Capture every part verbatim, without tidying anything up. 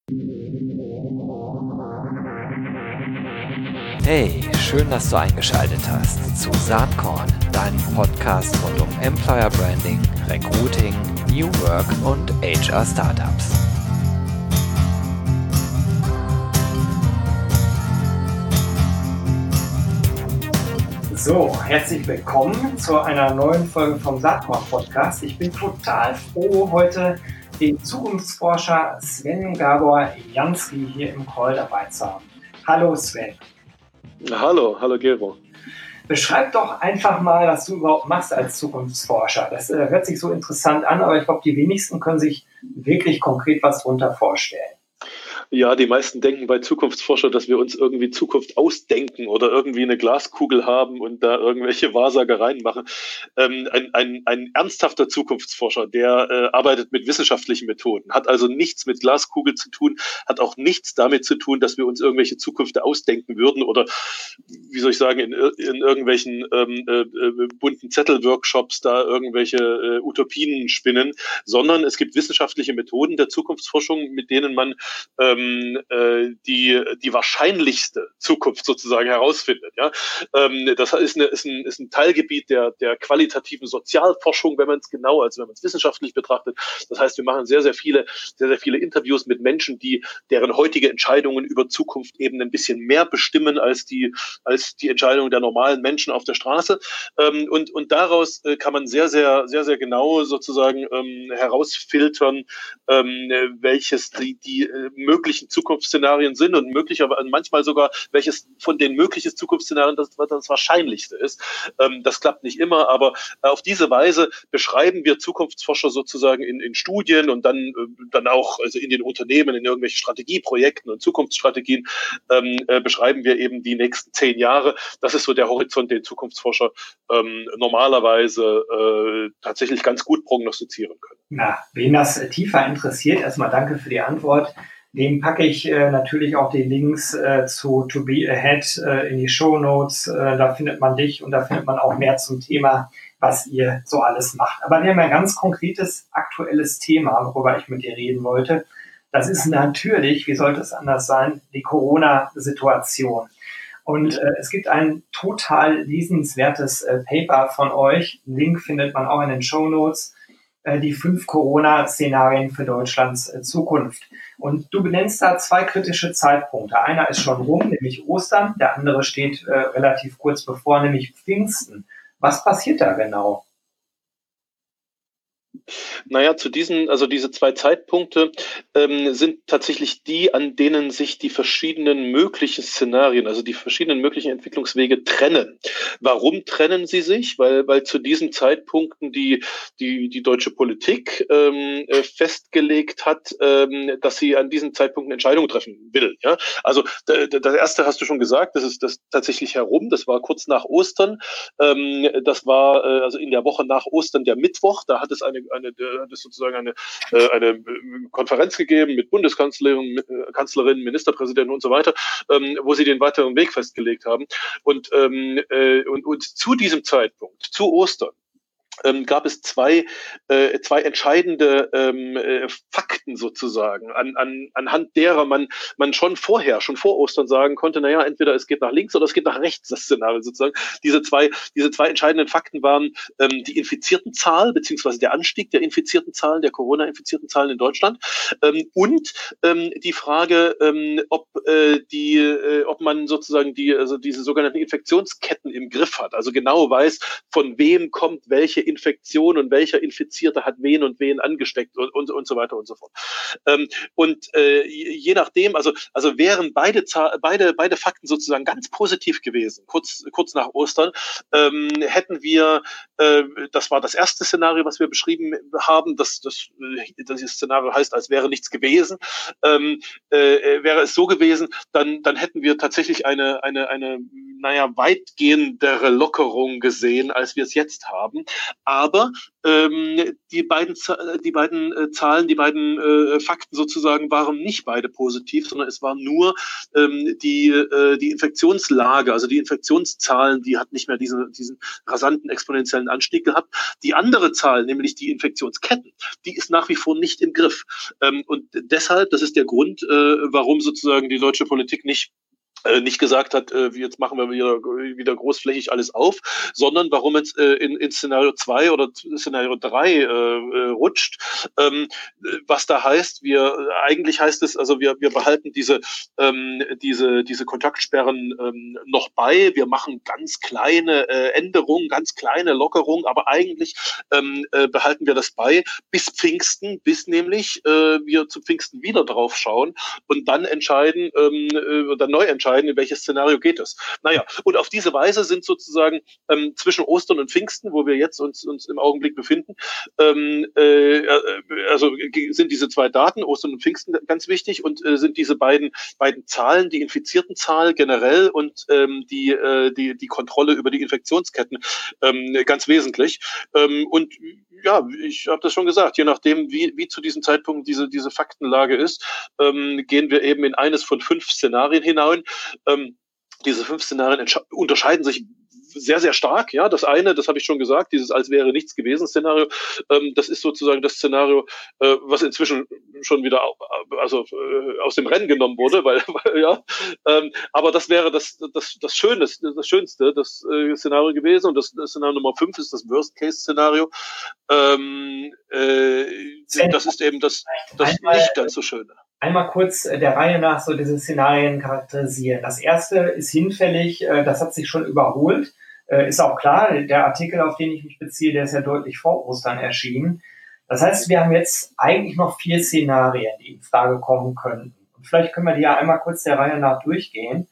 Hey, schön, dass du eingeschaltet hast zu Saatkorn, deinem Podcast rund um Employer Branding, Recruiting, New Work und H R Startups. So, herzlich willkommen zu einer neuen Folge vom Saatkorn Podcast. Ich bin total froh, heute den Zukunftsforscher Sven Gabor Jansky hier im Call dabei zu haben. Hallo Sven. Hallo, hallo Gero. Beschreib doch einfach mal, was du überhaupt machst als Zukunftsforscher. Das äh, hört sich so interessant an, aber ich glaube, die wenigsten können sich wirklich konkret was darunter vorstellen. Ja, die meisten denken bei Zukunftsforscher, dass wir uns irgendwie Zukunft ausdenken oder irgendwie eine Glaskugel haben und da irgendwelche Wahrsagereien machen. Ähm, ein, ein, ein ernsthafter Zukunftsforscher, der äh, arbeitet mit wissenschaftlichen Methoden, hat also nichts mit Glaskugel zu tun, hat auch nichts damit zu tun, dass wir uns irgendwelche Zukünfte ausdenken würden oder, wie soll ich sagen, in, in irgendwelchen ähm, äh, bunten Zettel-Workshops da irgendwelche äh, Utopien spinnen, sondern es gibt wissenschaftliche Methoden der Zukunftsforschung, mit denen man ähm, die die wahrscheinlichste Zukunft sozusagen herausfindet. Ja, das ist, eine, ist, ein, ist ein Teilgebiet der der qualitativen Sozialforschung, wenn man es genau, also wenn man es wissenschaftlich betrachtet. Das heißt, wir machen sehr sehr viele sehr sehr viele Interviews mit Menschen, die deren heutige Entscheidungen über Zukunft eben ein bisschen mehr bestimmen als die als die Entscheidungen der normalen Menschen auf der Straße. Und und daraus kann man sehr sehr sehr sehr genau sozusagen herausfiltern, welches die die möglichen Zukunftsszenarien sind und möglicherweise manchmal sogar, welches von den möglichen Zukunftsszenarien das, das wahrscheinlichste ist. Ähm, das klappt nicht immer, aber auf diese Weise beschreiben wir Zukunftsforscher sozusagen in, in Studien und dann, dann auch also in den Unternehmen, in irgendwelchen Strategieprojekten und Zukunftsstrategien ähm, äh, beschreiben wir eben die nächsten zehn Jahre. Das ist so der Horizont, den Zukunftsforscher ähm, normalerweise äh, tatsächlich ganz gut prognostizieren können. Na, wen das tiefer interessiert, erstmal danke für die Antwort. Dem packe ich äh, natürlich auch die Links äh, zu To Be Ahead äh, in die Shownotes. Äh, da findet man dich und da findet man auch mehr zum Thema, was ihr so alles macht. Aber wir haben ein ganz konkretes, aktuelles Thema, worüber ich mit dir reden wollte. Das ist natürlich, wie sollte es anders sein, die Corona-Situation. Und äh, es gibt ein total lesenswertes äh, Paper von euch. Den Link findet man auch in den Shownotes. Die fünf Corona-Szenarien für Deutschlands Zukunft. Und du benennst da zwei kritische Zeitpunkte. Einer ist schon rum, nämlich Ostern. Der andere steht äh, relativ kurz bevor, nämlich Pfingsten. Was passiert da genau? Naja, zu diesen, also diese zwei Zeitpunkte ähm, sind tatsächlich die, an denen sich die verschiedenen möglichen Szenarien, also die verschiedenen möglichen Entwicklungswege trennen. Warum trennen sie sich? Weil, weil zu diesen Zeitpunkten die, die, die deutsche Politik ähm, festgelegt hat, ähm, dass sie an diesen Zeitpunkten Entscheidungen treffen will. Ja? Also d- d- das erste hast du schon gesagt, das ist das tatsächlich herum, das war kurz nach Ostern. Ähm, das war äh, also in der Woche nach Ostern der Mittwoch, da hat es eine Eine, hat es sozusagen eine, eine Konferenz gegeben mit Bundeskanzlerin, Kanzlerin, Ministerpräsidenten und so weiter, wo sie den weiteren Weg festgelegt haben. Und, und, und zu diesem Zeitpunkt, zu Ostern, Ähm, gab es zwei äh, zwei entscheidende ähm, äh, Fakten sozusagen, an, an, anhand derer man man schon vorher, schon vor Ostern sagen konnte, naja, entweder es geht nach links oder es geht nach rechts, das Szenario sozusagen. Diese zwei diese zwei entscheidenden Fakten waren ähm, die Infiziertenzahl beziehungsweise der Anstieg der infizierten Zahlen, der Corona-infizierten Zahlen in Deutschland ähm, und ähm, die Frage, ähm, ob äh, die äh, ob man sozusagen die also diese sogenannten Infektionsketten im Griff hat, also genau weiß, von wem kommt welche Infektion und welcher Infizierte hat wen und wen angesteckt und, und, und so weiter und so fort. Ähm, und äh, je nachdem, also, also wären beide, beide, beide Fakten sozusagen ganz positiv gewesen, kurz, kurz nach Ostern, ähm, hätten wir, äh, das war das erste Szenario, was wir beschrieben haben, das, das, das Szenario heißt, als wäre nichts gewesen, ähm, äh, wäre es so gewesen, dann, dann hätten wir tatsächlich eine, eine, eine naja, weitgehendere Lockerung gesehen, als wir es jetzt haben. Aber ähm, die beiden, die beiden äh, Zahlen, die beiden äh, Fakten sozusagen waren nicht beide positiv, sondern es war nur ähm, die, äh, die Infektionslage, also die Infektionszahlen, die hat nicht mehr diesen, diesen rasanten exponentiellen Anstieg gehabt. Die andere Zahl, nämlich die Infektionsketten, die ist nach wie vor nicht im Griff. Ähm, und deshalb, das ist der Grund, äh, warum sozusagen die deutsche Politik nicht äh, nicht gesagt hat, äh, jetzt machen wir wieder, wieder großflächig alles auf, sondern warum es äh, in, in Szenario zwei oder Szenario drei äh, rutscht. Ähm, was da heißt, wir eigentlich heißt es, also wir, wir behalten diese, ähm, diese, diese Kontaktsperren ähm, noch bei. Wir machen ganz kleine äh, Änderungen, ganz kleine Lockerungen, aber eigentlich ähm, äh, behalten wir das bei bis Pfingsten, bis nämlich äh, wir zu Pfingsten wieder drauf schauen und dann entscheiden, ähm, äh, dann neu entscheiden, in welches Szenario geht es. Naja, und auf diese Weise sind sozusagen ähm, zwischen Ostern und Pfingsten, wo wir jetzt uns, uns im Augenblick befinden, ähm, äh, also sind diese zwei Daten, Ostern und Pfingsten, ganz wichtig und äh, sind diese beiden beiden Zahlen, die Infiziertenzahl generell und ähm, die, äh, die, die Kontrolle über die Infektionsketten ähm, ganz wesentlich. Ähm, und ja, ich habe das schon gesagt, je nachdem, wie, wie zu diesem Zeitpunkt diese, diese Faktenlage ist, ähm, gehen wir eben in eines von fünf Szenarien hinein. Ähm, diese fünf Szenarien unterscheiden sich sehr, sehr stark. Ja, das eine, das habe ich schon gesagt, dieses als wäre nichts gewesen Szenario, ähm, das ist sozusagen das Szenario, äh, was inzwischen schon wieder also äh, aus dem Rennen genommen wurde, weil, weil ja, ähm, aber das wäre das das das Schönste, das Schönste, das äh, Szenario gewesen und das, das Szenario Nummer fünf ist das Worst-Case-Szenario. Ähm, äh, das ist eben das das einmal, nicht ganz so Schöne. Einmal kurz der Reihe nach so diese Szenarien charakterisieren. Das erste ist hinfällig, das hat sich schon überholt. Ist auch klar, der Artikel, auf den ich mich beziehe, der ist ja deutlich vor Ostern erschienen. Das heißt, wir haben jetzt eigentlich noch vier Szenarien, die in Frage kommen könnten. Und vielleicht können wir die ja einmal kurz der Reihe nach durchgehen,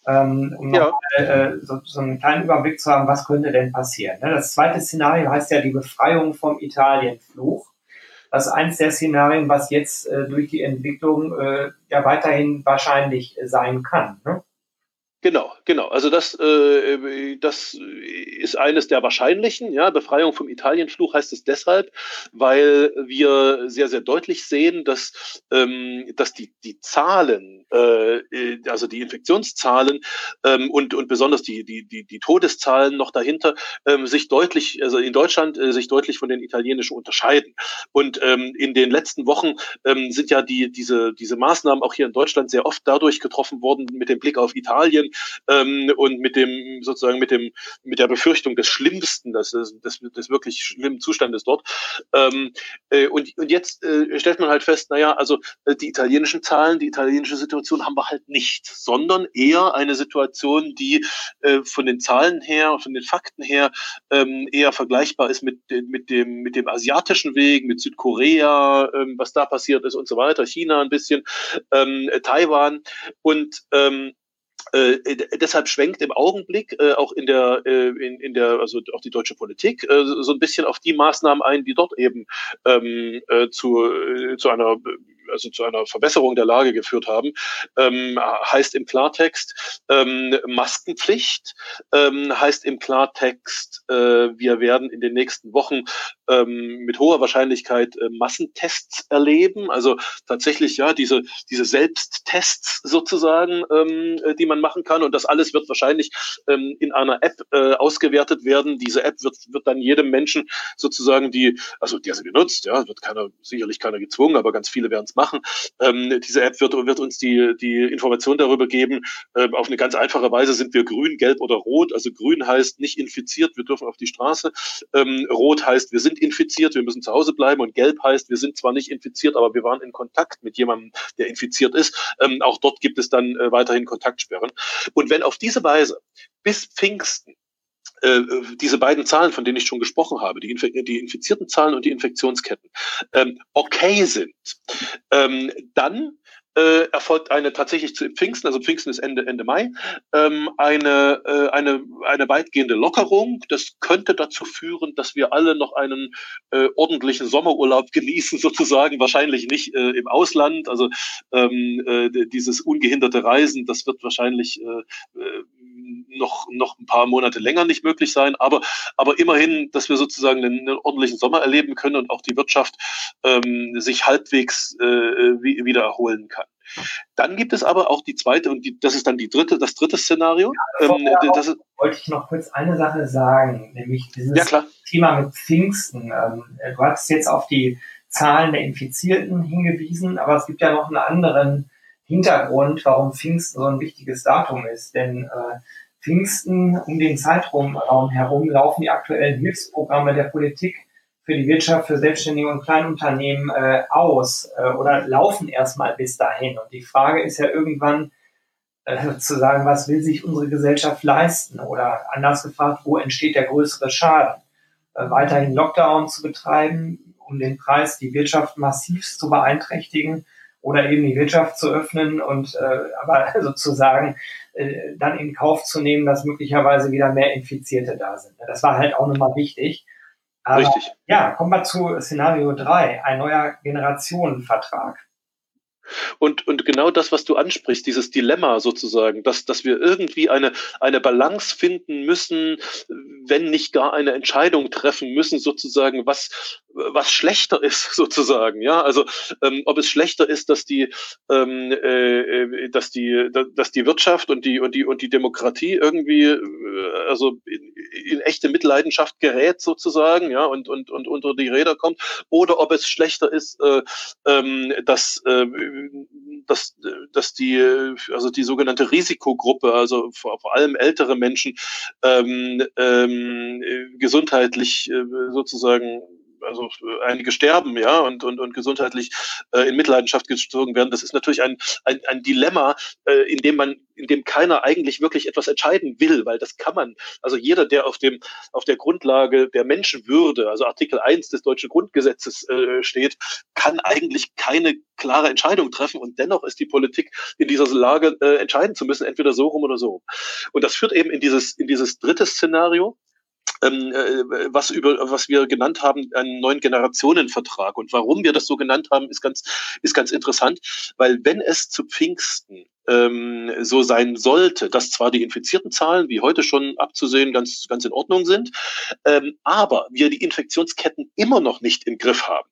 um ja. noch mal, so, so einen kleinen Überblick zu haben, was könnte denn passieren. Das zweite Szenario heißt ja die Befreiung vom Italienfluch. Das ist eins der Szenarien, was jetzt äh, durch die Entwicklung äh, ja weiterhin wahrscheinlich sein kann. Ne? Genau, genau. Also das, äh, das ist eines der wahrscheinlichen. Ja, Befreiung vom Italienfluch heißt es deshalb, weil wir sehr, sehr deutlich sehen, dass, ähm, dass die, die Zahlen, äh, also die Infektionszahlen ähm, und, und besonders die, die, die, die Todeszahlen noch dahinter ähm, sich deutlich, also in Deutschland äh, sich deutlich von den italienischen unterscheiden. Und ähm, in den letzten Wochen ähm, sind ja die, diese, diese Maßnahmen auch hier in Deutschland sehr oft dadurch getroffen worden mit dem Blick auf Italien. Ähm, und mit dem sozusagen mit dem mit der Befürchtung des Schlimmsten, des, des, des wirklich schlimmen Zustandes dort. Ähm, äh, und, und jetzt äh, stellt man halt fest, naja, also äh, die italienischen Zahlen, die italienische Situation haben wir halt nicht, sondern eher eine Situation, die äh, von den Zahlen her, von den Fakten her ähm, eher vergleichbar ist mit, mit, dem, mit dem asiatischen Weg, mit Südkorea, ähm, was da passiert ist und so weiter, China ein bisschen, ähm, Taiwan und ähm, Äh, deshalb schwenkt im Augenblick äh, auch in der äh, in, in der also auch die deutsche Politik äh, so ein bisschen auf die Maßnahmen ein, die dort eben ähm, äh, zu äh, zu einer also zu einer Verbesserung der Lage geführt haben, ähm, heißt im Klartext ähm, Maskenpflicht, ähm, heißt im Klartext, äh, wir werden in den nächsten Wochen ähm, mit hoher Wahrscheinlichkeit äh, Massentests erleben, also tatsächlich ja diese diese Selbsttests sozusagen, ähm, die man machen kann und das alles wird wahrscheinlich ähm, in einer App äh, ausgewertet werden. Diese App wird wird dann jedem Menschen sozusagen die, also der sie benutzt, ja, wird keiner sicherlich keiner gezwungen, aber ganz viele werden es machen. Ähm, diese App wird, wird uns die, die Information darüber geben. Ähm, auf eine ganz einfache Weise sind wir grün, gelb oder rot. Also grün heißt nicht infiziert, wir dürfen auf die Straße. Ähm, rot heißt, wir sind infiziert, wir müssen zu Hause bleiben. Und gelb heißt, wir sind zwar nicht infiziert, aber wir waren in Kontakt mit jemandem, der infiziert ist. Ähm, auch dort gibt es dann äh, weiterhin Kontaktsperren. Und wenn auf diese Weise bis Pfingsten äh, diese beiden Zahlen, von denen ich schon gesprochen habe, die, Inf- die infizierten Zahlen und die Infektionsketten, ähm, okay sind, ähm, dann äh, erfolgt eine tatsächlich zu Pfingsten, also Pfingsten ist Ende, Ende Mai, ähm, eine, äh, eine, eine weitgehende Lockerung. Das könnte dazu führen, dass wir alle noch einen äh, ordentlichen Sommerurlaub genießen, sozusagen, wahrscheinlich nicht äh, im Ausland. Also ähm, äh, dieses ungehinderte Reisen, das wird wahrscheinlich äh, noch noch ein paar Monate länger nicht möglich sein, aber aber immerhin, dass wir sozusagen einen, einen ordentlichen Sommer erleben können und auch die Wirtschaft ähm, sich halbwegs äh, wieder erholen kann. Dann gibt es aber auch die zweite, und die, das ist dann die dritte, das dritte Szenario. Ja, ähm, das ist, wollte ich noch kurz eine Sache sagen, nämlich dieses ja, klar. Thema mit Pfingsten. Ähm, du hast jetzt auf die Zahlen der Infizierten hingewiesen, aber es gibt ja noch einen anderen Hintergrund, warum Pfingsten so ein wichtiges Datum ist. Denn äh, Pfingsten, um den Zeitraum herum, laufen die aktuellen Hilfsprogramme der Politik für die Wirtschaft, für Selbstständige und Kleinunternehmen äh, aus äh, oder laufen erstmal bis dahin. Und die Frage ist ja irgendwann äh, zu sagen, was will sich unsere Gesellschaft leisten? Oder anders gefragt, wo entsteht der größere Schaden? Äh, weiterhin Lockdown zu betreiben, um den Preis, die Wirtschaft massivst zu beeinträchtigen oder eben die Wirtschaft zu öffnen und äh, aber sozusagen äh, dann in Kauf zu nehmen, dass möglicherweise wieder mehr Infizierte da sind. Das war halt auch nochmal wichtig. Aber, Richtig. Ja, kommen wir zu Szenario drei, ein neuer Generationenvertrag. Und, und genau das, was du ansprichst, dieses Dilemma sozusagen, dass, dass wir irgendwie eine, eine Balance finden müssen, wenn nicht gar eine Entscheidung treffen müssen, sozusagen, was, was schlechter ist, sozusagen, ja, also ähm, ob es schlechter ist, dass die, ähm, äh, dass die, dass die Wirtschaft und die und die und die Demokratie irgendwie, äh, also in, in echte Mitleidenschaft gerät, sozusagen, ja, und und und unter die Räder kommt, oder ob es schlechter ist, äh, ähm, dass äh, dass dass die, also die sogenannte Risikogruppe, also vor, vor allem ältere Menschen, ähm, ähm, gesundheitlich äh, sozusagen, also einige sterben, ja, und und und gesundheitlich äh, in Mitleidenschaft gezogen werden. Das ist natürlich ein ein, ein Dilemma, äh, in dem man, in dem keiner eigentlich wirklich etwas entscheiden will, weil das kann man, also jeder, der auf dem auf der Grundlage der Menschenwürde, also Artikel eins des deutschen Grundgesetzes äh, steht, kann eigentlich keine klare Entscheidung treffen, und dennoch ist die Politik in dieser Lage, äh, entscheiden zu müssen, entweder so rum oder so rum. Und das führt eben in dieses in dieses dritte Szenario, Ähm, äh, was über was wir genannt haben, einen neuen Generationenvertrag. Und warum wir das so genannt haben, ist ganz ist ganz interessant, weil wenn es zu Pfingsten ähm, so sein sollte, dass zwar die infizierten Zahlen, wie heute schon abzusehen, ganz ganz in Ordnung sind, ähm, aber wir die Infektionsketten immer noch nicht im Griff haben,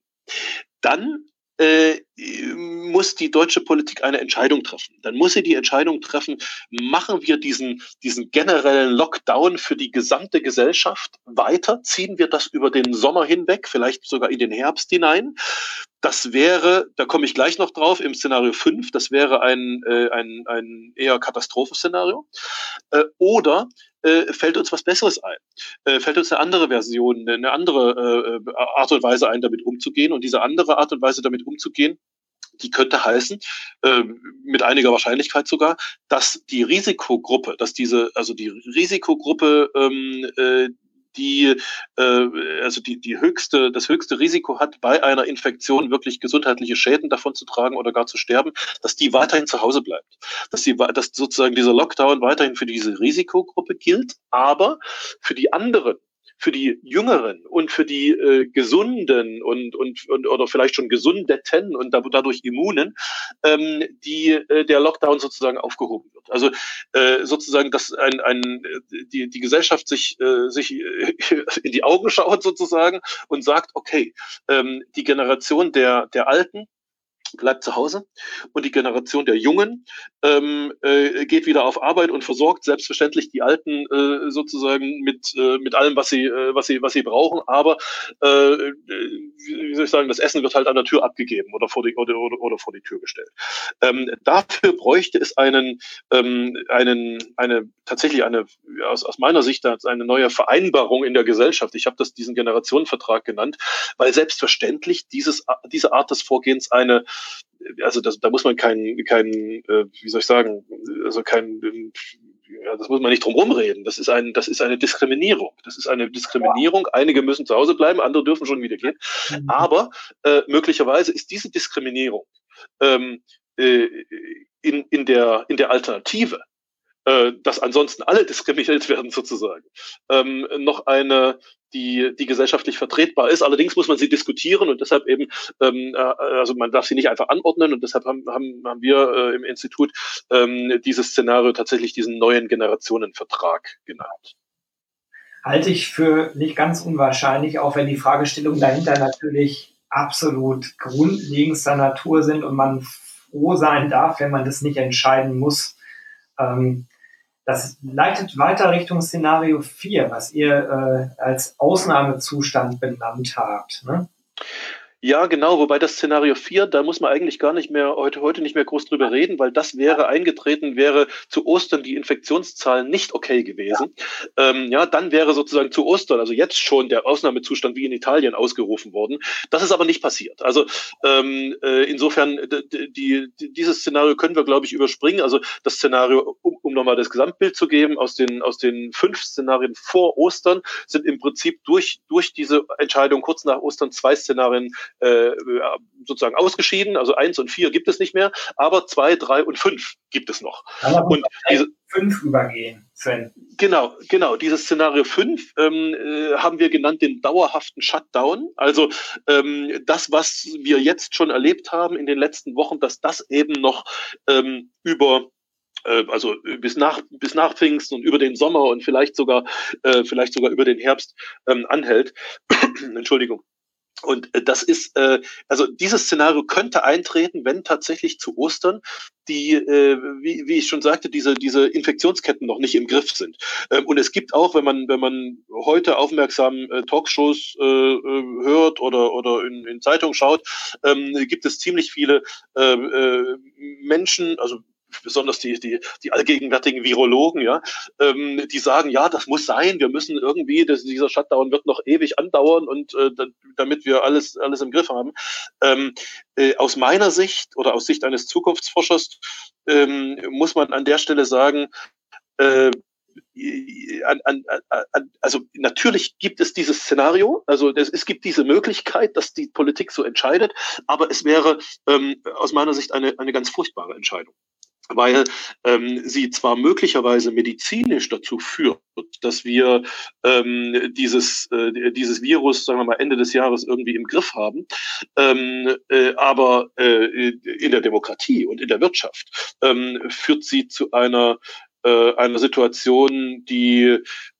dann äh, muss die deutsche Politik eine Entscheidung treffen. Dann muss sie die Entscheidung treffen, machen wir diesen, diesen generellen Lockdown für die gesamte Gesellschaft weiter? Ziehen wir das über den Sommer hinweg, vielleicht sogar in den Herbst hinein? Das wäre, da komme ich gleich noch drauf, im Szenario fünf, das wäre ein, äh, ein, ein eher Katastrophenszenario. Äh, oder äh, fällt uns was Besseres ein? Äh, fällt uns eine andere Version, eine andere äh, Art und Weise ein, damit umzugehen? Und diese andere Art und Weise, damit umzugehen, die könnte heißen, äh, mit einiger Wahrscheinlichkeit sogar, dass die Risikogruppe, dass diese, also die Risikogruppe, ähm, äh, die äh, also die die höchste das höchste Risiko hat, bei einer Infektion wirklich gesundheitliche Schäden davon zu tragen oder gar zu sterben, dass die weiterhin zu Hause bleibt, dass sie dass sozusagen dieser Lockdown weiterhin für diese Risikogruppe gilt, aber für die anderen, für die Jüngeren und für die äh, Gesunden und, und, und oder vielleicht schon Gesundeten und dadurch Immunen, ähm, die äh, der Lockdown sozusagen aufgehoben wird. Also äh, sozusagen, dass ein, ein, die, die Gesellschaft sich, äh, sich in die Augen schaut sozusagen und sagt, okay, ähm, die Generation der, der Alten bleibt zu Hause und die Generation der Jungen ähm, äh, geht wieder auf Arbeit und versorgt selbstverständlich die Alten äh, sozusagen mit äh, mit allem, was sie äh, was sie was sie brauchen, aber äh, wie soll ich sagen, das Essen wird halt an der Tür abgegeben oder vor die oder oder, oder vor die Tür gestellt. Ähm, dafür bräuchte es einen ähm, einen eine tatsächlich eine aus aus meiner Sicht eine neue Vereinbarung in der Gesellschaft. Ich habe das diesen Generationenvertrag genannt, weil selbstverständlich dieses diese Art des Vorgehens eine, also das, da muss man kein, kein, äh, wie soll ich sagen, also kein, ja, das muss man nicht drum rumreden. Das ist ein, das ist eine Diskriminierung. Das ist eine Diskriminierung. Einige müssen zu Hause bleiben, andere dürfen schon wieder gehen. Aber äh, möglicherweise ist diese Diskriminierung ähm, äh, in in der in der Alternative äh, dass ansonsten alle diskriminiert werden sozusagen, ähm, noch eine, die, die gesellschaftlich vertretbar ist. Allerdings muss man sie diskutieren und deshalb eben, ähm, äh, also man darf sie nicht einfach anordnen und deshalb haben, haben, haben wir äh, im Institut ähm, dieses Szenario tatsächlich diesen neuen Generationenvertrag genannt. Halte ich für nicht ganz unwahrscheinlich, auch wenn die Fragestellungen dahinter natürlich absolut grundlegendster Natur sind und man froh sein darf, wenn man das nicht entscheiden muss. Ähm, das leitet weiter Richtung Szenario vier, was ihr äh, als Ausnahmezustand benannt habt, ne? Ja, genau, wobei das Szenario vier, da muss man eigentlich gar nicht mehr heute, heute nicht mehr groß drüber reden, weil das wäre eingetreten, wäre zu Ostern die Infektionszahlen nicht okay gewesen. Ja, ähm, ja dann wäre sozusagen zu Ostern, also jetzt schon der Ausnahmezustand wie in Italien ausgerufen worden. Das ist aber nicht passiert. Also ähm, äh, insofern, die, die, dieses Szenario können wir, glaube ich, überspringen. Also das Szenario, um, um nochmal das Gesamtbild zu geben, aus den, aus den fünf Szenarien vor Ostern sind im Prinzip durch, durch diese Entscheidung kurz nach Ostern zwei Szenarien Äh, sozusagen ausgeschieden, also eins und vier gibt es nicht mehr, aber zwei, drei und fünf gibt es noch. Und diese fünf übergehen, Sven. Genau, genau. Dieses Szenario fünf ähm, äh, haben wir genannt den dauerhaften Shutdown. Also ähm, das, was wir jetzt schon erlebt haben in den letzten Wochen, dass das eben noch ähm, über also bis nach bis nach Pfingsten und über den Sommer und vielleicht sogar äh, vielleicht sogar über den Herbst ähm, anhält. Entschuldigung. Und das ist, äh, also dieses Szenario könnte eintreten, wenn tatsächlich zu Ostern die, äh, wie, wie ich schon sagte, diese diese Infektionsketten noch nicht im Griff sind. Ähm, und es gibt auch, wenn man wenn man heute aufmerksam äh, Talkshows äh, hört oder oder in, in Zeitungen schaut, ähm, gibt es ziemlich viele äh, äh, Menschen, also besonders die, die, die allgegenwärtigen Virologen, ja, ähm, die sagen, ja, das muss sein, wir müssen irgendwie, das, dieser Shutdown wird noch ewig andauern und äh, damit wir alles, alles im Griff haben. Ähm, äh, aus meiner Sicht oder aus Sicht eines Zukunftsforschers ähm, muss man an der Stelle sagen, äh, An, an, an, also natürlich gibt es dieses Szenario, also es, es gibt diese Möglichkeit, dass die Politik so entscheidet, aber es wäre ähm, aus meiner Sicht eine, eine ganz furchtbare Entscheidung, weil ähm, sie zwar möglicherweise medizinisch dazu führt, dass wir ähm, dieses äh, dieses Virus, sagen wir mal, Ende des Jahres irgendwie im Griff haben, ähm, äh, aber äh, in der Demokratie und in der Wirtschaft ähm, führt sie zu einer äh, einer Situation, die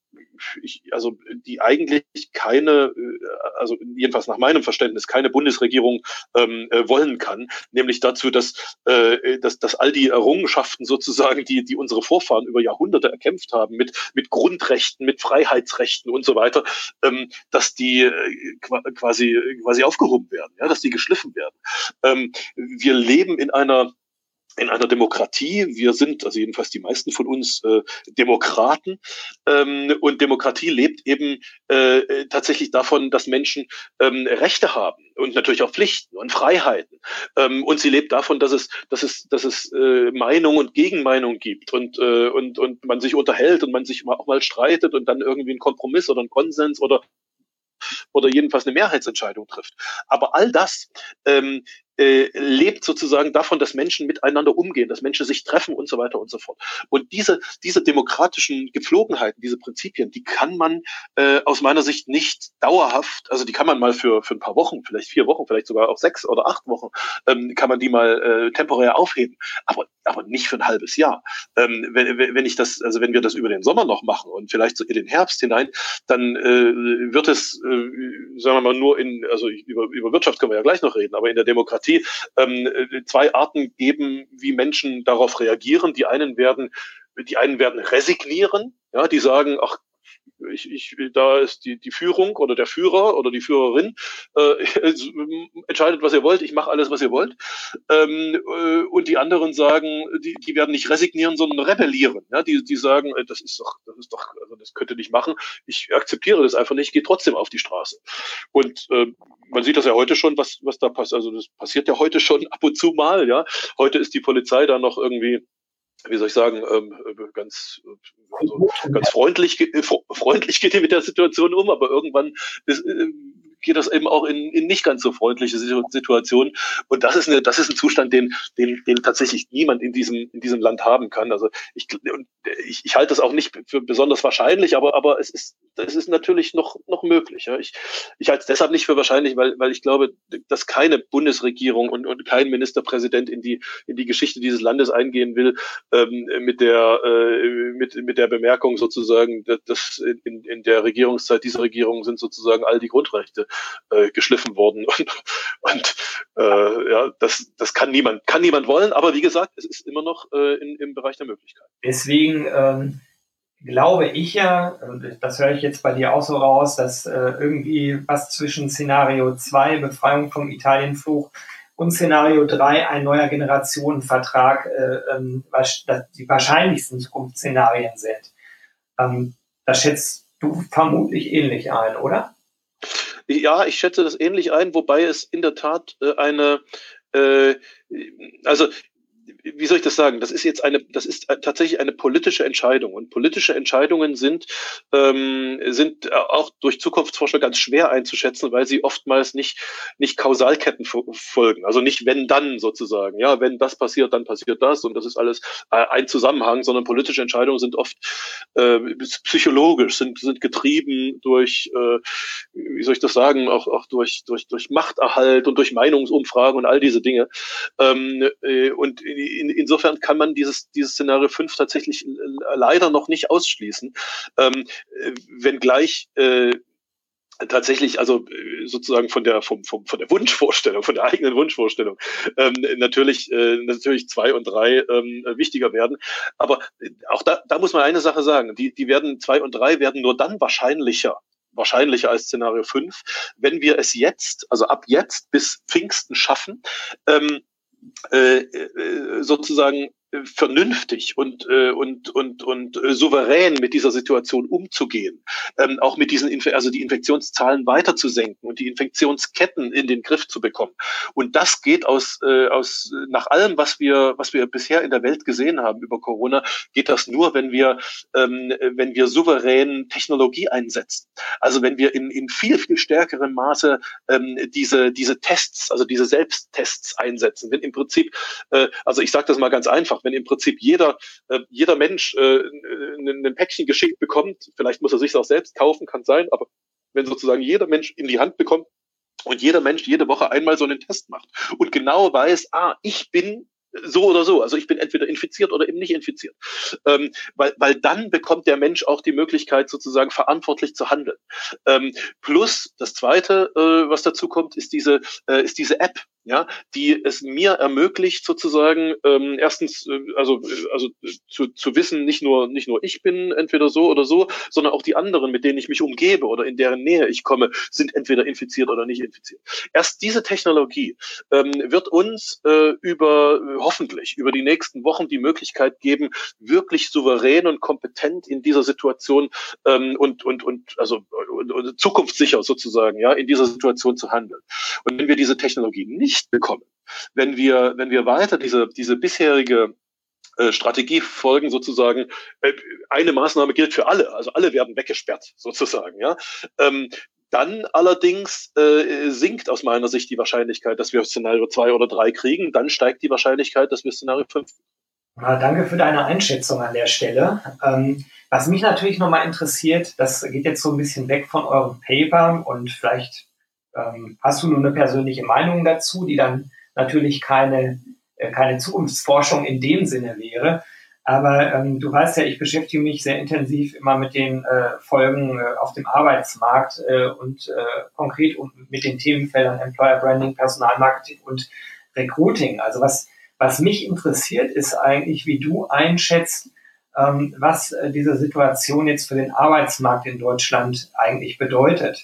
Ich, also die eigentlich keine, also jedenfalls nach meinem Verständnis, keine Bundesregierung ähm, wollen kann, nämlich dazu, dass, äh, dass, dass all die Errungenschaften sozusagen, die, die unsere Vorfahren über Jahrhunderte erkämpft haben, mit, mit Grundrechten, mit Freiheitsrechten und so weiter, ähm, dass die äh, quasi, quasi aufgehoben werden, ja, dass die geschliffen werden. Ähm, wir leben in einer in einer Demokratie. Wir sind, also jedenfalls die meisten von uns, äh, Demokraten. Ähm, und Demokratie lebt eben äh, tatsächlich davon, dass Menschen ähm, Rechte haben und natürlich auch Pflichten und Freiheiten. Ähm, und sie lebt davon, dass es, dass es, dass es äh, Meinung und Gegenmeinung gibt und äh, und und man sich unterhält und man sich auch mal streitet und dann irgendwie einen Kompromiss oder einen Konsens oder oder jedenfalls eine Mehrheitsentscheidung trifft. Aber all das ähm, äh, lebt sozusagen davon, dass Menschen miteinander umgehen, dass Menschen sich treffen und so weiter und so fort. Und diese diese demokratischen Gepflogenheiten, diese Prinzipien, die kann man äh, aus meiner Sicht nicht dauerhaft, also die kann man mal für für ein paar Wochen, vielleicht vier Wochen, vielleicht sogar auch sechs oder acht Wochen, ähm, kann man die mal äh, temporär aufheben, aber aber nicht für ein halbes Jahr. Ähm, wenn, wenn ich das, also wenn wir das über den Sommer noch machen und vielleicht so in den Herbst hinein, dann äh, wird es, äh, sagen wir mal, nur in, also über über Wirtschaft können wir ja gleich noch reden, aber in der Demokratie ähm, zwei Arten geben, wie Menschen darauf reagieren. Die einen werden, die einen werden resignieren, ja, die sagen, ach, ich, ich, da ist die, die Führung oder der Führer oder die Führerin, äh, entscheidet, was ihr wollt, ich mache alles, was ihr wollt. Ähm, äh, und die anderen sagen, die, die werden nicht resignieren, sondern rebellieren. Ja, die, die sagen, äh, das ist doch, das ist doch, also das könnt ihr nicht machen. Ich akzeptiere das einfach nicht, gehe trotzdem auf die Straße. Und äh, man sieht das ja heute schon, was, was da passiert. Also das passiert ja heute schon ab und zu mal. Ja, heute ist die Polizei da noch irgendwie, wie soll ich sagen, ähm, ganz, also ganz freundlich, freundlich geht die mit der Situation um, aber irgendwann ist, äh, geht das eben auch in, in nicht ganz so freundliche Situationen. Und das ist eine, das ist ein Zustand, den, den, den tatsächlich niemand in diesem, in diesem Land haben kann. Also ich, ich, ich halte das auch nicht für besonders wahrscheinlich, aber, aber es ist, es ist natürlich noch, noch möglich. Ja. Ich, ich halte es deshalb nicht für wahrscheinlich, weil, weil ich glaube, dass keine Bundesregierung und, und kein Ministerpräsident in die, in die Geschichte dieses Landes eingehen will, ähm, mit der, äh, mit, mit der Bemerkung sozusagen, dass in, in der Regierungszeit dieser Regierung sind sozusagen all die Grundrechte äh, geschliffen worden. Und, und äh, ja, das, das kann niemand, kann niemand wollen, aber wie gesagt, es ist immer noch äh, in, im Bereich der Möglichkeiten. Deswegen ähm, glaube ich ja, und das höre ich jetzt bei dir auch so raus, dass äh, irgendwie was zwischen Szenario zwei, Befreiung vom Italienfluch, und Szenario drei, ein neuer Generationenvertrag, äh, ähm, was die wahrscheinlichsten Zukunftsszenarien sind. Ähm, das schätzt du vermutlich ähnlich ein, oder? Ja, ich schätze das ähnlich ein, wobei es in der Tat äh, eine, äh, also wie soll ich das sagen? Das ist jetzt eine, das ist tatsächlich eine politische Entscheidung. Und politische Entscheidungen sind, ähm, sind auch durch Zukunftsforscher ganz schwer einzuschätzen, weil sie oftmals nicht, nicht Kausalketten folgen. Also nicht wenn dann sozusagen. Ja, wenn das passiert, dann passiert das. Und das ist alles ein Zusammenhang, sondern politische Entscheidungen sind oft äh, psychologisch, sind, sind getrieben durch, äh, wie soll ich das sagen, auch, auch durch, durch, durch Machterhalt und durch Meinungsumfragen und all diese Dinge. Ähm, äh, und In, insofern kann man dieses, dieses Szenario fünf tatsächlich leider noch nicht ausschließen, ähm, wenngleich äh, tatsächlich also sozusagen von der vom, vom, von der Wunschvorstellung, von der eigenen Wunschvorstellung ähm, natürlich äh, natürlich zwei und drei ähm, wichtiger werden. Aber auch da, da muss man eine Sache sagen: Die, die werden zwei und drei werden nur dann wahrscheinlicher. wahrscheinlicher als Szenario fünf, wenn wir es jetzt, also ab jetzt bis Pfingsten schaffen, ähm, Äh, äh, sozusagen vernünftig und äh, und und und äh, souverän mit dieser Situation umzugehen, ähm, auch mit diesen Inf- also die Infektionszahlen weiter zu senken und die Infektionsketten in den Griff zu bekommen. Und das geht aus äh, aus nach allem, was wir was wir bisher in der Welt gesehen haben über Corona, geht das nur, wenn wir ähm, wenn wir souverän Technologie einsetzen. Also wenn wir in in viel viel stärkerem Maße ähm, diese diese Tests, also diese Selbsttests einsetzen. Wenn im Prinzip, äh, also ich sage das mal ganz einfach, wenn im Prinzip jeder äh, jeder Mensch äh, ein Päckchen geschickt bekommt, vielleicht muss er sich auch selbst kaufen, kann sein, aber wenn sozusagen jeder Mensch in die Hand bekommt und jeder Mensch jede Woche einmal so einen Test macht und genau weiß, ah, ich bin so oder so, also ich bin entweder infiziert oder eben nicht infiziert, ähm, weil, weil dann bekommt der Mensch auch die Möglichkeit, sozusagen verantwortlich zu handeln. Ähm, plus das Zweite, äh, was dazu kommt, ist diese äh, ist diese App, ja, die es mir ermöglicht, sozusagen ähm, erstens, äh, also also zu, zu wissen, nicht nur nicht nur ich bin entweder so oder so, sondern auch die anderen, mit denen ich mich umgebe oder in deren Nähe ich komme, sind entweder infiziert oder nicht infiziert. Erst diese Technologie ähm, wird uns äh, über hoffentlich über die nächsten Wochen die Möglichkeit geben, wirklich souverän und kompetent in dieser Situation ähm, und und und also und, und zukunftssicher sozusagen, ja, in dieser Situation zu handeln. Und wenn wir diese Technologie nicht bekommen, wenn wir wenn wir weiter diese diese bisherige äh, Strategie folgen, sozusagen äh, eine Maßnahme gilt für alle, also alle werden weggesperrt sozusagen, ja. Ähm, Dann allerdings äh, sinkt aus meiner Sicht die Wahrscheinlichkeit, dass wir Szenario zwei oder drei kriegen. Dann steigt die Wahrscheinlichkeit, dass wir Szenario fünf kriegen. Ja, danke für deine Einschätzung an der Stelle. Ähm, was mich natürlich nochmal interessiert, das geht jetzt so ein bisschen weg von eurem Paper und vielleicht ähm, hast du nur eine persönliche Meinung dazu, die dann natürlich keine, äh, keine Zukunftsforschung in dem Sinne wäre. Aber ähm, du weißt ja, ich beschäftige mich sehr intensiv immer mit den äh, Folgen äh, auf dem Arbeitsmarkt äh, und äh, konkret um, mit den Themenfeldern Employer Branding, Personalmarketing und Recruiting. Also was, was mich interessiert, ist eigentlich, wie du einschätzt, ähm, was äh, diese Situation jetzt für den Arbeitsmarkt in Deutschland eigentlich bedeutet.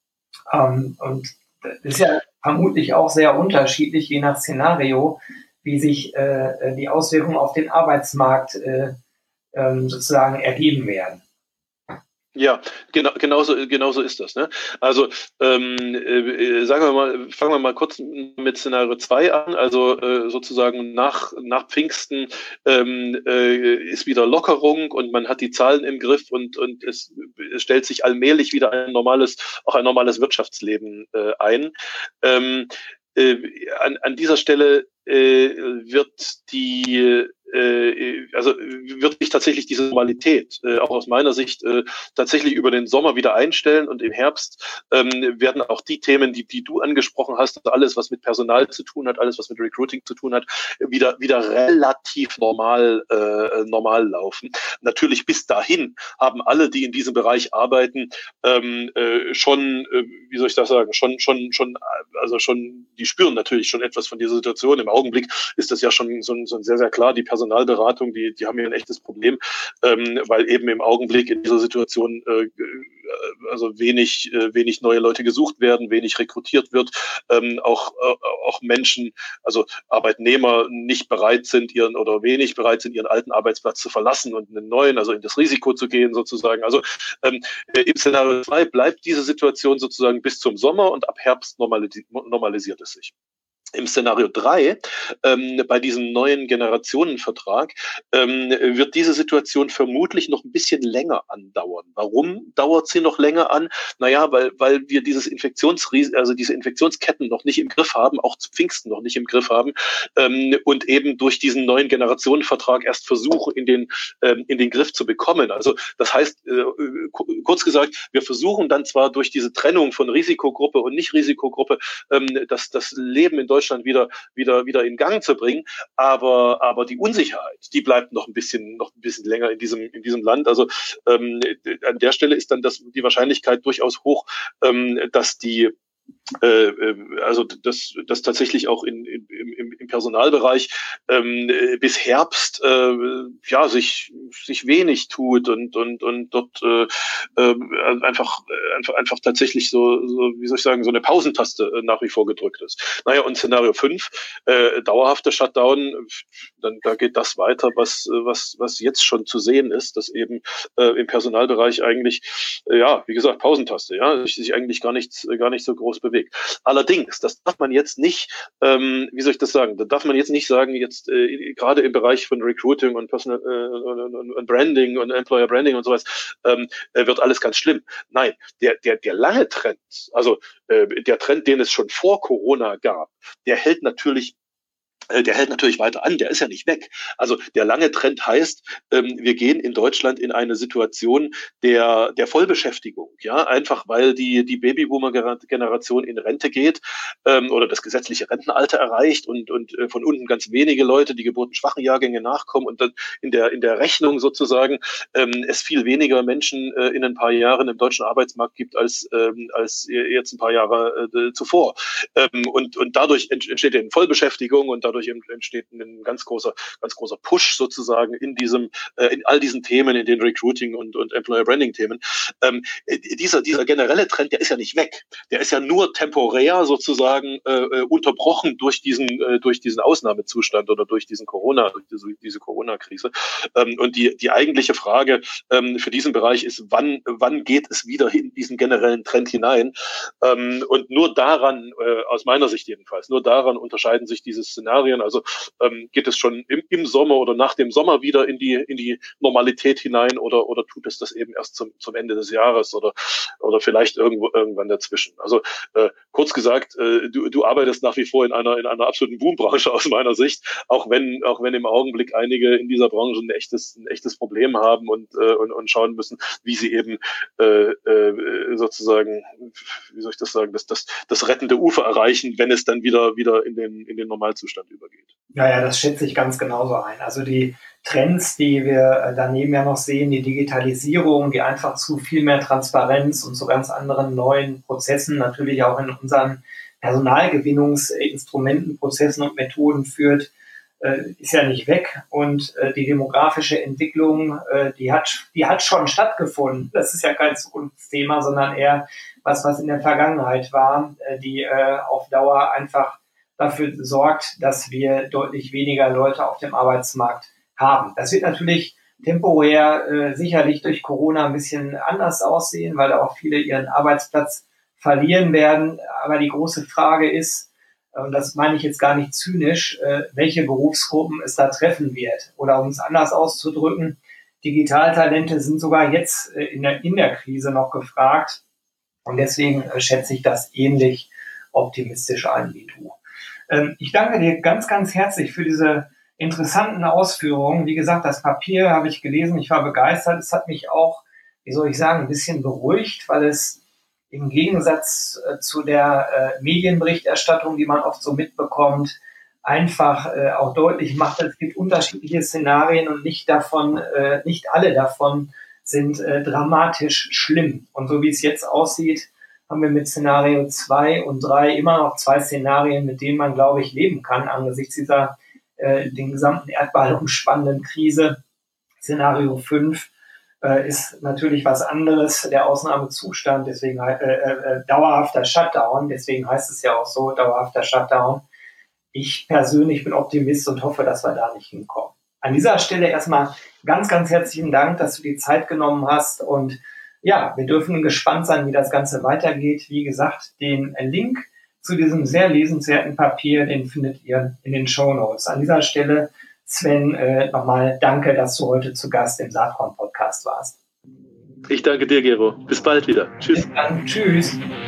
Ähm, und das ist ja vermutlich auch sehr unterschiedlich, je nach Szenario, wie sich äh, die Auswirkungen auf den Arbeitsmarkt äh, ähm, sozusagen ergeben werden. Ja, genau, genauso, genauso ist das. Ne? Also ähm, äh, sagen wir mal, fangen wir mal kurz mit Szenario zwei an. Also äh, sozusagen nach nach Pfingsten ähm, äh, ist wieder Lockerung und man hat die Zahlen im Griff und und es, es stellt sich allmählich wieder ein normales, auch ein normales Wirtschaftsleben äh, ein. Ähm, äh, an, an dieser Stelle äh, wird die äh, also wird sich tatsächlich diese Normalität äh, auch aus meiner Sicht äh, tatsächlich über den Sommer wieder einstellen und im Herbst ähm, werden auch die Themen, die, die du angesprochen hast, also alles, was mit Personal zu tun hat, alles, was mit Recruiting zu tun hat, wieder, wieder relativ normal, äh, normal laufen. Natürlich bis dahin haben alle, die in diesem Bereich arbeiten, ähm, äh, schon, äh, wie soll ich das sagen, schon, schon, schon, also schon, die spüren natürlich schon etwas von dieser Situation. Im Augenblick ist das ja schon so, so sehr, sehr klar, die Personalberatung, die, die haben hier ein echtes Problem, ähm, weil eben im Augenblick in dieser Situation äh, also wenig, äh, wenig neue Leute gesucht werden, wenig rekrutiert wird, ähm, auch, äh, auch Menschen, also Arbeitnehmer nicht bereit sind, ihren oder wenig bereit sind, ihren alten Arbeitsplatz zu verlassen und einen neuen, also in das Risiko zu gehen sozusagen. Also ähm, im Szenario zwei bleibt diese Situation sozusagen bis zum Sommer und ab Herbst normalisi- normalisiert es sich. Im Szenario drei, ähm, bei diesem neuen Generationenvertrag, ähm, wird diese Situation vermutlich noch ein bisschen länger andauern. Warum dauert sie noch länger an? Naja, weil, weil wir dieses Infektionsris- also diese Infektionsketten noch nicht im Griff haben, auch zu Pfingsten noch nicht im Griff haben, ähm, und eben durch diesen neuen Generationenvertrag erst versuchen, in den, ähm, in den Griff zu bekommen. Also das heißt, äh, kurz gesagt, wir versuchen dann zwar durch diese Trennung von Risikogruppe und Nicht-Risikogruppe ähm, das, das Leben in Deutschland wieder, wieder, wieder in Gang zu bringen. Aber, aber die Unsicherheit, die bleibt noch ein bisschen, noch ein bisschen länger in diesem, in diesem Land. Also ähm, an der Stelle ist dann das, die Wahrscheinlichkeit durchaus hoch, ähm, dass die Äh, also dass das tatsächlich auch in, in, im, im Personalbereich ähm, bis Herbst äh, ja sich sich wenig tut und und und dort äh, äh, einfach einfach einfach tatsächlich so, so wie soll ich sagen so eine Pausentaste nach wie vor gedrückt ist. Naja, und Szenario fünf, äh, dauerhafter Shutdown, dann da geht das weiter, was was was jetzt schon zu sehen ist, dass eben äh, im Personalbereich eigentlich äh, ja wie gesagt Pausentaste, ja sich eigentlich gar nichts gar nicht so groß bewegt. Allerdings, das darf man jetzt nicht, ähm, wie soll ich das sagen, da darf man jetzt nicht sagen, jetzt äh, gerade im Bereich von Recruiting und Personal äh, und, und Branding und Employer Branding und sowas, ähm, wird alles ganz schlimm. Nein, der, der, der lange Trend, also äh, der Trend, den es schon vor Corona gab, der hält natürlich der hält natürlich weiter an, der ist ja nicht weg. Also der lange Trend heißt, ähm, wir gehen in Deutschland in eine Situation der, der Vollbeschäftigung, ja, einfach weil die, die Babyboomer-Generation in Rente geht ähm, oder das gesetzliche Rentenalter erreicht und, und äh, von unten ganz wenige Leute, die geburtenschwachen Jahrgänge nachkommen und dann in der, in der Rechnung sozusagen ähm, es viel weniger Menschen äh, in ein paar Jahren im deutschen Arbeitsmarkt gibt als, ähm, als jetzt ein paar Jahre äh, zuvor. Ähm, und, und dadurch entsteht eine Vollbeschäftigung und dadurch entsteht ein ganz großer, ganz großer Push sozusagen in diesem, äh, in all diesen Themen, in den Recruiting und, und Employer Branding Themen. Ähm, dieser, dieser generelle Trend, der ist ja nicht weg. Der ist ja nur temporär sozusagen äh, unterbrochen durch diesen, äh, durch diesen Ausnahmezustand oder durch diesen Corona, durch diese, diese Corona-Krise. Ähm, und die, die eigentliche Frage ähm, für diesen Bereich ist, wann, wann geht es wieder in diesen generellen Trend hinein? Ähm, und nur daran, äh, aus meiner Sicht jedenfalls, nur daran unterscheiden sich diese Szenarien. Also ähm, geht es schon im, im Sommer oder nach dem Sommer wieder in die, in die Normalität hinein oder, oder tut es das eben erst zum, zum Ende des Jahres oder, oder vielleicht irgendwo, irgendwann dazwischen? Also äh, kurz gesagt, äh, du, du arbeitest nach wie vor in einer, in einer absoluten Boombranche aus meiner Sicht, auch wenn, auch wenn im Augenblick einige in dieser Branche ein echtes, ein echtes Problem haben und, äh, und, und schauen müssen, wie sie eben äh, äh, sozusagen, wie soll ich das sagen, das, das, das rettende Ufer erreichen, wenn es dann wieder, wieder in den, in den Normalzustand übergeht. Ja, ja, das schätze ich ganz genauso ein. Also die Trends, die wir daneben ja noch sehen, die Digitalisierung, die einfach zu viel mehr Transparenz und zu ganz anderen neuen Prozessen, natürlich auch in unseren Personalgewinnungsinstrumenten, Prozessen und Methoden führt, ist ja nicht weg. Und die demografische Entwicklung, die hat, die hat schon stattgefunden. Das ist ja kein Zukunftsthema, sondern eher was, was in der Vergangenheit war, die auf Dauer einfach dafür sorgt, dass wir deutlich weniger Leute auf dem Arbeitsmarkt haben. Das wird natürlich temporär äh, sicherlich durch Corona ein bisschen anders aussehen, weil da auch viele ihren Arbeitsplatz verlieren werden. Aber die große Frage ist, und das meine ich jetzt gar nicht zynisch, äh, welche Berufsgruppen es da treffen wird. Oder um es anders auszudrücken, Digitaltalente sind sogar jetzt äh, in der, in der Krise noch gefragt. Und deswegen äh, schätze ich das ähnlich optimistisch ein wie du. Ähm, ich danke dir ganz, ganz herzlich für diese interessanten Ausführungen. Wie gesagt, das Papier habe ich gelesen, ich war begeistert. Es hat mich auch, wie soll ich sagen, ein bisschen beruhigt, weil es im Gegensatz äh, zu der äh, Medienberichterstattung, die man oft so mitbekommt, einfach äh, auch deutlich macht, es gibt unterschiedliche Szenarien und nicht davon, äh, nicht alle davon sind äh, dramatisch schlimm. Und so wie es jetzt aussieht, haben wir mit Szenario zwei und drei immer noch zwei Szenarien, mit denen man, glaube ich, leben kann angesichts dieser äh, den gesamten Erdball umspannenden Krise. Szenario fünf äh, ist natürlich was anderes, der Ausnahmezustand, deswegen äh, äh, dauerhafter Shutdown, deswegen heißt es ja auch so, dauerhafter Shutdown. Ich persönlich bin Optimist und hoffe, dass wir da nicht hinkommen. An dieser Stelle erstmal ganz, ganz herzlichen Dank, dass du die Zeit genommen hast. Und ja, wir dürfen gespannt sein, wie das Ganze weitergeht. Wie gesagt, den Link zu diesem sehr lesenswerten Papier, den findet ihr in den Shownotes. An dieser Stelle, Sven, äh, nochmal danke, dass du heute zu Gast im Saatkorn-Podcast warst. Ich danke dir, Gero. Bis bald wieder. Tschüss. Bis dann. Tschüss.